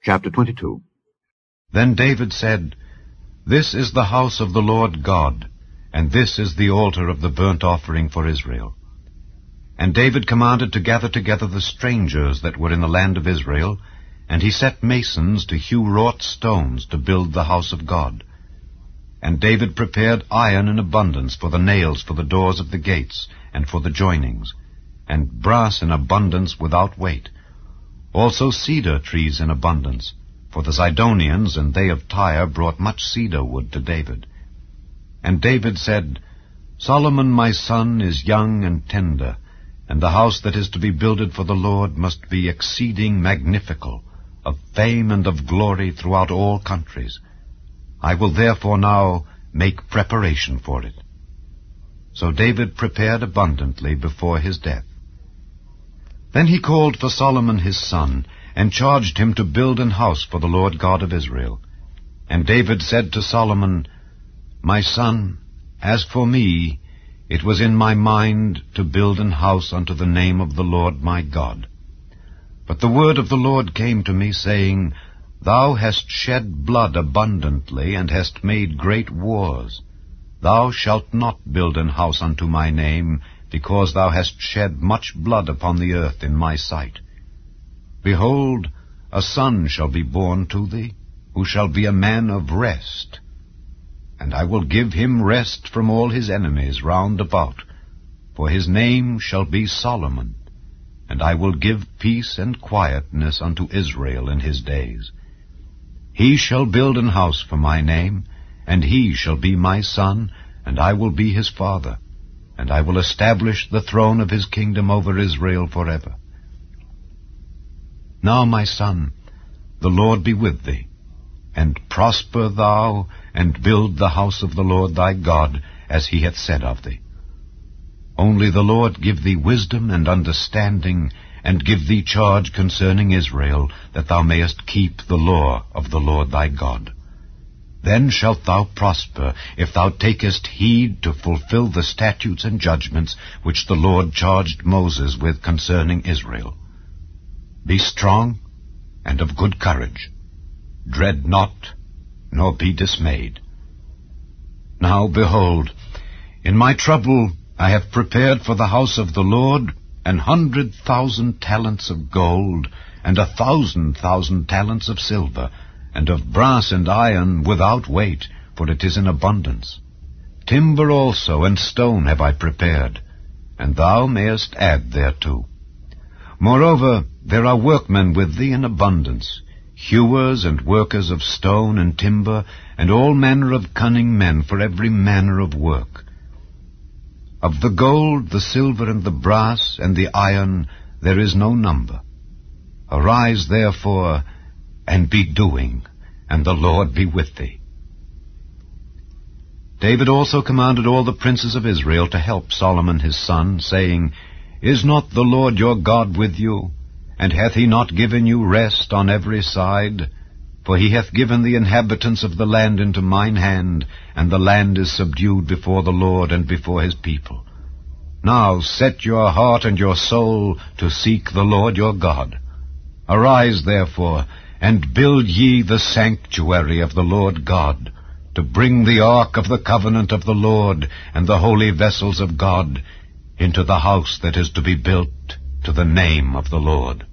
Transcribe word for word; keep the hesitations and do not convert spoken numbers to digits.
Chapter twenty-two. Then David said, This is the house of the Lord God, and this is the altar of the burnt offering for Israel. And David commanded to gather together the strangers that were in the land of Israel, and he set masons to hew wrought stones to build the house of God. And David prepared iron in abundance for the nails for the doors of the gates, and for the joinings, and brass in abundance without weight, also cedar trees in abundance, for the Zidonians and they of Tyre brought much cedar wood to David. And David said, Solomon my son is young and tender, and the house that is to be builded for the Lord must be exceeding magnifical, of fame and of glory throughout all countries. I will therefore now make preparation for it. So David prepared abundantly before his death. Then he called for Solomon his son, and charged him to build an house for the Lord God of Israel. And David said to Solomon, My son, as for me, it was in my mind to build an house unto the name of the Lord my God. But the word of the Lord came to me, saying, Thou hast shed blood abundantly, and hast made great wars. Thou shalt not build an house unto my name, because thou hast shed much blood upon the earth in my sight. Behold, a son shall be born to thee, who shall be a man of rest. And I will give him rest from all his enemies round about, for his name shall be Solomon. And I will give peace and quietness unto Israel in his days. He shall build an house for my name, and he shall be my son, and I will be his father. And I will establish the throne of his kingdom over Israel forever. Now, my son, the Lord be with thee, and prosper thou, and build the house of the Lord thy God, as he hath said of thee. Only the Lord give thee wisdom and understanding, and give thee charge concerning Israel, that thou mayest keep the law of the Lord thy God. Then shalt thou prosper, if thou takest heed to fulfill the statutes and judgments which the Lord charged Moses with concerning Israel. Be strong and of good courage. Dread not, nor be dismayed. Now, behold, in my trouble I have prepared for the house of the Lord an hundred thousand talents of gold, and a thousand thousand talents of silver, and of brass and iron without weight, for it is in abundance. Timber also and stone have I prepared, and thou mayest add thereto. Moreover, there are workmen with thee in abundance, hewers and workers of stone and timber, and all manner of cunning men for every manner of work. Of the gold, the silver, and the brass, and the iron, there is no number. Arise, therefore, and be doing, and the Lord be with thee. David also commanded all the princes of Israel to help Solomon his son, saying, Is not the Lord your God with you? And hath he not given you rest on every side? For he hath given the inhabitants of the land into mine hand, and the land is subdued before the Lord and before his people. Now set your heart and your soul to seek the Lord your God. Arise, therefore, and build ye the sanctuary of the Lord God, to bring the ark of the covenant of the Lord and the holy vessels of God into the house that is to be built to the name of the Lord.